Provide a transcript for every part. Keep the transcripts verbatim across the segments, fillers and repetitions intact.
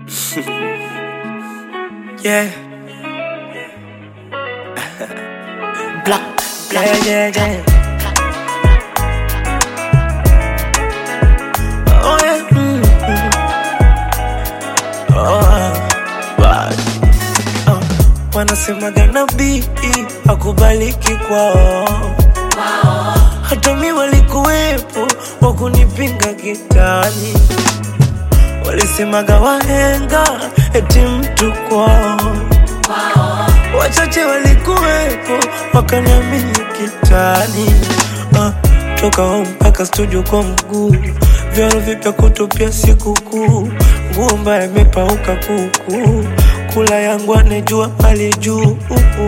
Yeah. Black, black, yeah, yeah, yeah. Oh yeah. Mm, mm. Oh, bad. Oh, wanasemaga nabii akubaliki kwao, hata mi walikuwepo wakunipinga kitani. Walisemaga wahenga eti mtu kwao, wachache walikuwepo wakaniamini kitani. uh, Toka home mpaka studio kwa mguu, vyaro vipya kutupia sikukuu, nguo mbaya imepauka kuku, kula yangu anejua hali juu.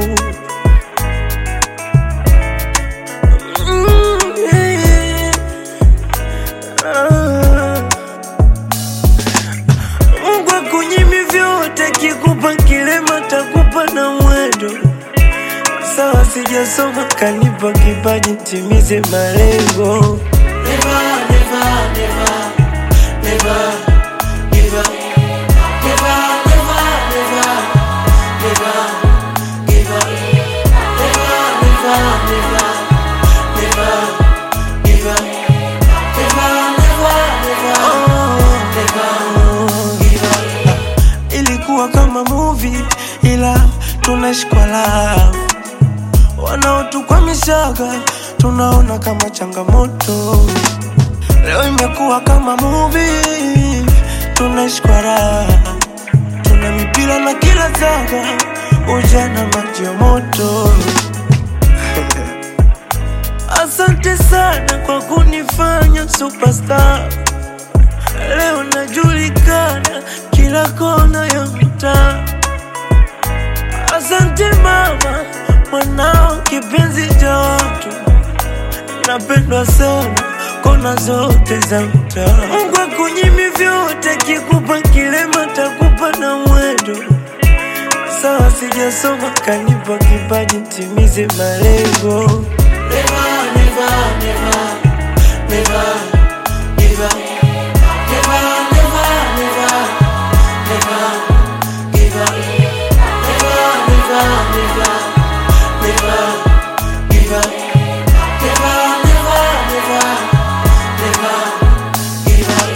Kikupa kilema takupa na mwendo, sawa sijasoma kanipa kipaji timize malengo. Never, never, never, never, never, never, never, never, never, never, never, never, never, never, kama movie ila tunashikwa love, wanaotukwamishaga tunaona kama changamoto. Leo imekuwa kama movie, tunashikwa raha, tuna mipira na kila zaga, ujana maji ya moto. Asante sana kwa kunifanya superstar, leo najulikana kila kona ya mtaa. Asante mama, mwanao kipenzi cha watu, napendwa sana kona zote za mtaa. Mungu akunyimi vyote, kikupa kilema takupa na mwendo, sawa sijasoma kanipa kipaji timize malengo. Never, never, never, never, never, never, never, never, never, give up, never, never, never, never, give up, never, never, never, never, give up.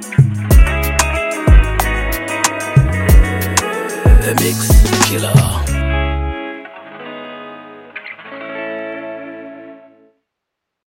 The Mix Killer.